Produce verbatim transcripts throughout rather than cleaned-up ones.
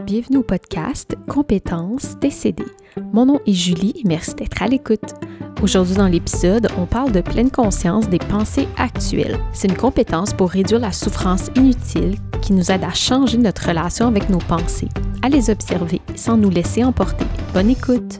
bienvenue au podcast Compétences T C D. Mon nom est Julie et merci d'être à l'écoute. Aujourd'hui dans l'épisode, on parle de pleine conscience des pensées actuelles. C'est une compétence pour réduire la souffrance inutile qui nous aide à changer notre relation avec nos pensées, à les observer sans nous laisser emporter. Bonne écoute!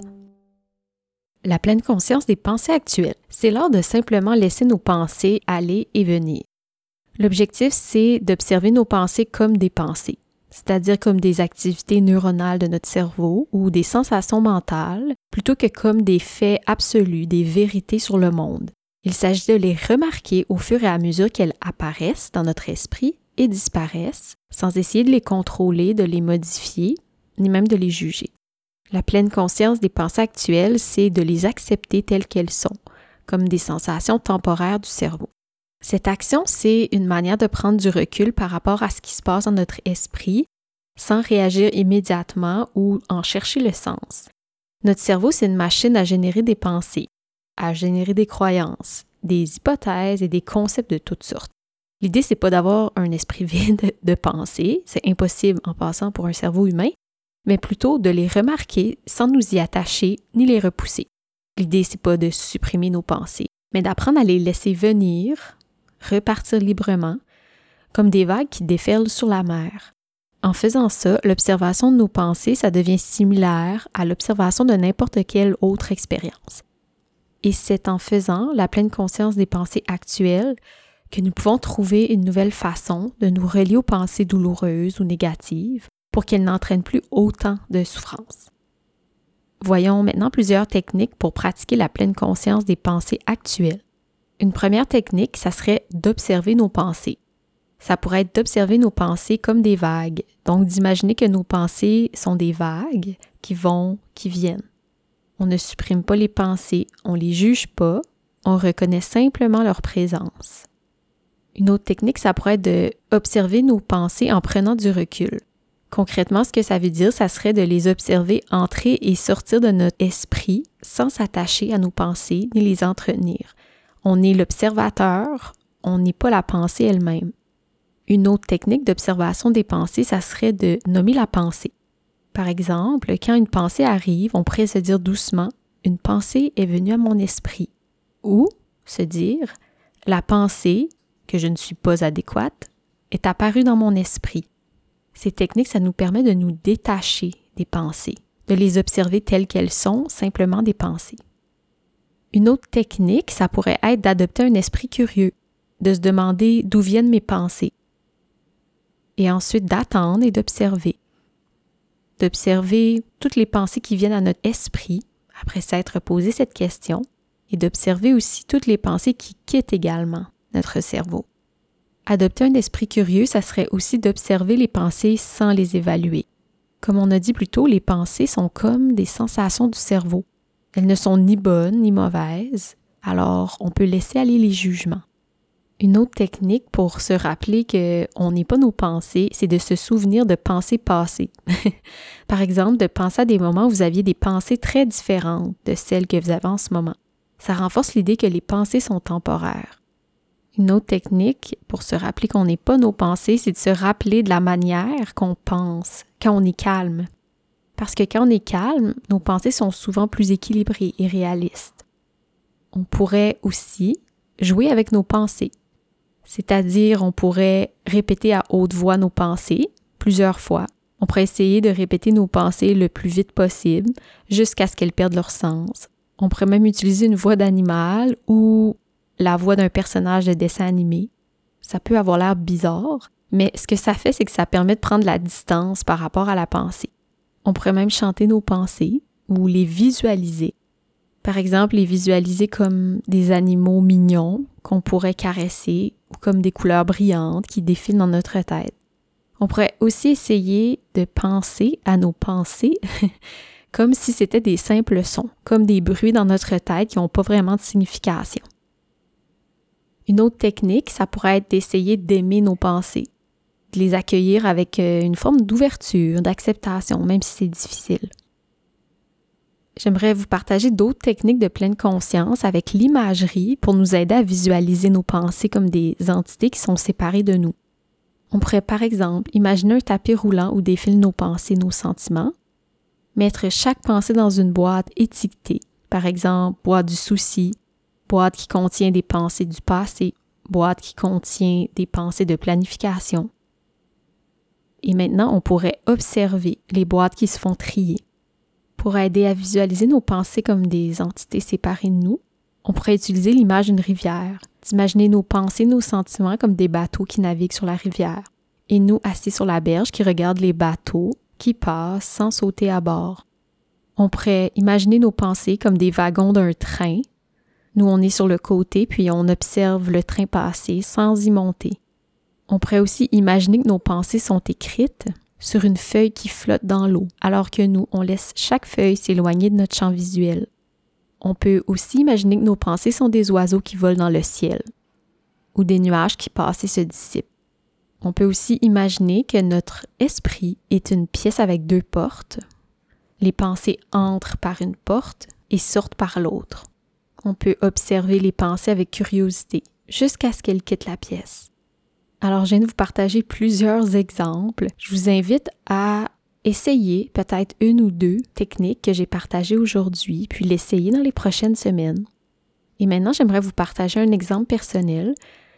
La pleine conscience des pensées actuelles, c'est l'art de simplement laisser nos pensées aller et venir. L'objectif, c'est d'observer nos pensées comme des pensées, c'est-à-dire comme des activités neuronales de notre cerveau ou des sensations mentales, plutôt que comme des faits absolus, des vérités sur le monde. Il s'agit de les remarquer au fur et à mesure qu'elles apparaissent dans notre esprit et disparaissent, sans essayer de les contrôler, de les modifier, ni même de les juger. La pleine conscience des pensées actuelles, c'est de les accepter telles qu'elles sont, comme des sensations temporaires du cerveau. Cette action, c'est une manière de prendre du recul par rapport à ce qui se passe dans notre esprit sans réagir immédiatement ou en chercher le sens. Notre cerveau, c'est une machine à générer des pensées, à générer des croyances, des hypothèses et des concepts de toutes sortes. L'idée, c'est pas d'avoir un esprit vide de pensées, c'est impossible en passant pour un cerveau humain, mais plutôt de les remarquer sans nous y attacher ni les repousser. L'idée, c'est pas de supprimer nos pensées, mais d'apprendre à les laisser venir, repartir librement, comme des vagues qui déferlent sur la mer. En faisant ça, l'observation de nos pensées, ça devient similaire à l'observation de n'importe quelle autre expérience. Et c'est en faisant la pleine conscience des pensées actuelles que nous pouvons trouver une nouvelle façon de nous relier aux pensées douloureuses ou négatives pour qu'elles n'entraînent plus autant de souffrance. Voyons maintenant plusieurs techniques pour pratiquer la pleine conscience des pensées actuelles. Une première technique, ça serait d'observer nos pensées. Ça pourrait être d'observer nos pensées comme des vagues, donc d'imaginer que nos pensées sont des vagues qui vont, qui viennent. On ne supprime pas les pensées, on les juge pas, on reconnaît simplement leur présence. Une autre technique, ça pourrait être d'observer nos pensées en prenant du recul. Concrètement, ce que ça veut dire, ça serait de les observer entrer et sortir de notre esprit sans s'attacher à nos pensées ni les entretenir. On est l'observateur, on n'est pas la pensée elle-même. Une autre technique d'observation des pensées, ça serait de nommer la pensée. Par exemple, quand une pensée arrive, on pourrait se dire doucement « une pensée est venue à mon esprit » ou se dire « la pensée, que je ne suis pas adéquate, est apparue dans mon esprit ». Ces techniques, ça nous permet de nous détacher des pensées, de les observer telles qu'elles sont, simplement des pensées. Une autre technique, ça pourrait être d'adopter un esprit curieux, de se demander d'où viennent mes pensées, et ensuite d'attendre et d'observer. D'observer toutes les pensées qui viennent à notre esprit, après s'être posé cette question, et d'observer aussi toutes les pensées qui quittent également notre cerveau. Adopter un esprit curieux, ça serait aussi d'observer les pensées sans les évaluer. Comme on a dit plus tôt, les pensées sont comme des sensations du cerveau. Elles ne sont ni bonnes ni mauvaises, alors on peut laisser aller les jugements. Une autre technique pour se rappeler qu'on n'est pas nos pensées, c'est de se souvenir de pensées passées. Par exemple, de penser à des moments où vous aviez des pensées très différentes de celles que vous avez en ce moment. Ça renforce l'idée que les pensées sont temporaires. Une autre technique pour se rappeler qu'on n'est pas nos pensées, c'est de se rappeler de la manière qu'on pense quand on est calme. Parce que quand on est calme, nos pensées sont souvent plus équilibrées et réalistes. On pourrait aussi jouer avec nos pensées. C'est-à-dire, on pourrait répéter à haute voix nos pensées plusieurs fois. On pourrait essayer de répéter nos pensées le plus vite possible jusqu'à ce qu'elles perdent leur sens. On pourrait même utiliser une voix d'animal ou la voix d'un personnage de dessin animé. Ça peut avoir l'air bizarre, mais ce que ça fait, c'est que ça permet de prendre la distance par rapport à la pensée. On pourrait même chanter nos pensées ou les visualiser. Par exemple, les visualiser comme des animaux mignons qu'on pourrait caresser ou comme des couleurs brillantes qui défilent dans notre tête. On pourrait aussi essayer de penser à nos pensées comme si c'était des simples sons, comme des bruits dans notre tête qui n'ont pas vraiment de signification. Une autre technique, ça pourrait être d'essayer d'aimer nos pensées, de les accueillir avec une forme d'ouverture, d'acceptation, même si c'est difficile. J'aimerais vous partager d'autres techniques de pleine conscience avec l'imagerie pour nous aider à visualiser nos pensées comme des entités qui sont séparées de nous. On pourrait par exemple imaginer un tapis roulant où défilent nos pensées, nos sentiments, mettre chaque pensée dans une boîte étiquetée, par exemple boîte du souci, boîte qui contient des pensées du passé, boîte qui contient des pensées de planification. Et maintenant, on pourrait observer les boîtes qui se font trier. Pour aider à visualiser nos pensées comme des entités séparées de nous, on pourrait utiliser l'image d'une rivière, d'imaginer nos pensées, nos sentiments comme des bateaux qui naviguent sur la rivière, et nous assis sur la berge qui regardent les bateaux qui passent sans sauter à bord. On pourrait imaginer nos pensées comme des wagons d'un train. Nous, on est sur le côté, puis on observe le train passer sans y monter. On pourrait aussi imaginer que nos pensées sont écrites sur une feuille qui flotte dans l'eau, alors que nous, on laisse chaque feuille s'éloigner de notre champ visuel. On peut aussi imaginer que nos pensées sont des oiseaux qui volent dans le ciel, ou des nuages qui passent et se dissipent. On peut aussi imaginer que notre esprit est une pièce avec deux portes. Les pensées entrent par une porte et sortent par l'autre. On peut observer les pensées avec curiosité, jusqu'à ce qu'elles quittent la pièce. Alors, je viens de vous partager plusieurs exemples. Je vous invite à essayer peut-être une ou deux techniques que j'ai partagées aujourd'hui, puis l'essayer dans les prochaines semaines. Et maintenant, j'aimerais vous partager un exemple personnel.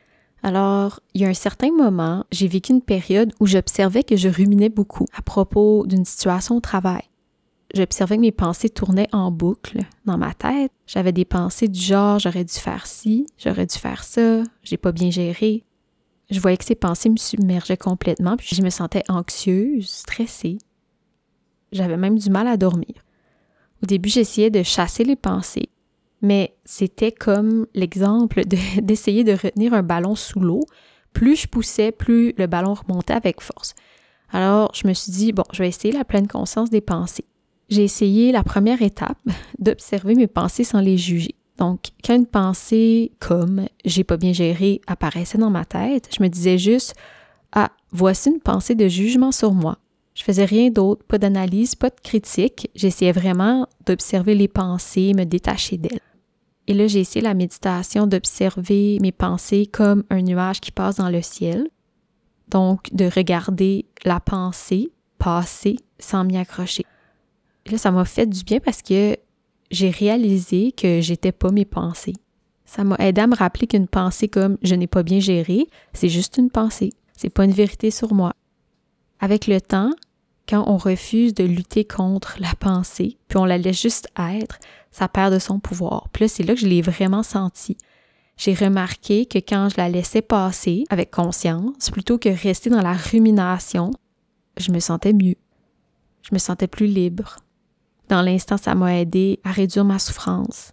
Alors, il y a un certain moment, j'ai vécu une période où j'observais que je ruminais beaucoup à propos d'une situation au travail. J'observais que mes pensées tournaient en boucle dans ma tête. J'avais des pensées du genre « j'aurais dû faire ci, j'aurais dû faire ça, j'ai pas bien géré ». Je voyais que ces pensées me submergeaient complètement, puis je me sentais anxieuse, stressée. J'avais même du mal à dormir. Au début, j'essayais de chasser les pensées, mais c'était comme l'exemple de, d'essayer de retenir un ballon sous l'eau. Plus je poussais, plus le ballon remontait avec force. Alors, je me suis dit, bon, je vais essayer la pleine conscience des pensées. J'ai essayé la première étape, d'observer mes pensées sans les juger. Donc, quand une pensée comme « j'ai pas bien géré » apparaissait dans ma tête, je me disais juste « ah, voici une pensée de jugement sur moi ». Je faisais rien d'autre, pas d'analyse, pas de critique. J'essayais vraiment d'observer les pensées, me détacher d'elles. Et là, j'ai essayé la méditation d'observer mes pensées comme un nuage qui passe dans le ciel. Donc, de regarder la pensée passer sans m'y accrocher. Et là, ça m'a fait du bien parce que j'ai réalisé que j'étais pas mes pensées. Ça m'a aidé à me rappeler qu'une pensée comme « je n'ai pas bien géré », c'est juste une pensée. C'est pas une vérité sur moi. Avec le temps, quand on refuse de lutter contre la pensée, puis on la laisse juste être, ça perd de son pouvoir. Puis là, c'est là que je l'ai vraiment senti. J'ai remarqué que quand je la laissais passer avec conscience, plutôt que rester dans la rumination, je me sentais mieux. Je me sentais plus libre. Dans l'instant, ça m'a aidé à réduire ma souffrance.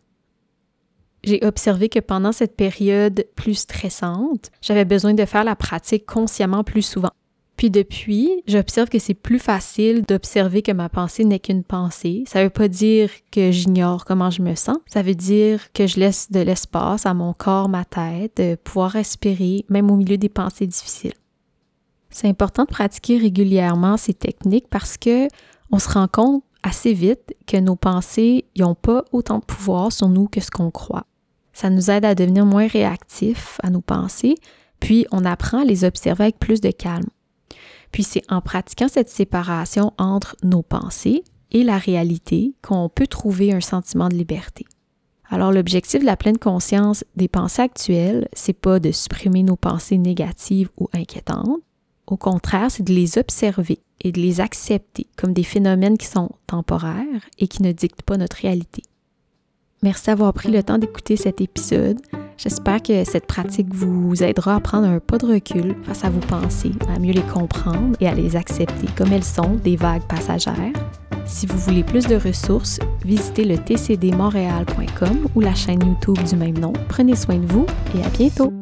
J'ai observé que pendant cette période plus stressante, j'avais besoin de faire la pratique consciemment plus souvent. Puis depuis, j'observe que c'est plus facile d'observer que ma pensée n'est qu'une pensée. Ça veut pas dire que j'ignore comment je me sens. Ça veut dire que je laisse de l'espace à mon corps, ma tête, de pouvoir respirer, même au milieu des pensées difficiles. C'est important de pratiquer régulièrement ces techniques parce que on se rend compte assez vite que nos pensées n'ont pas autant de pouvoir sur nous que ce qu'on croit. Ça nous aide à devenir moins réactifs à nos pensées, puis on apprend à les observer avec plus de calme. Puis c'est en pratiquant cette séparation entre nos pensées et la réalité qu'on peut trouver un sentiment de liberté. Alors l'objectif de la pleine conscience des pensées actuelles, c'est pas de supprimer nos pensées négatives ou inquiétantes. Au contraire, c'est de les observer et de les accepter comme des phénomènes qui sont temporaires et qui ne dictent pas notre réalité. Merci d'avoir pris le temps d'écouter cet épisode. J'espère que cette pratique vous aidera à prendre un pas de recul face à vos pensées, à mieux les comprendre et à les accepter comme elles sont, des vagues passagères. Si vous voulez plus de ressources, visitez le t c d montréal point com ou la chaîne YouTube du même nom. Prenez soin de vous et à bientôt!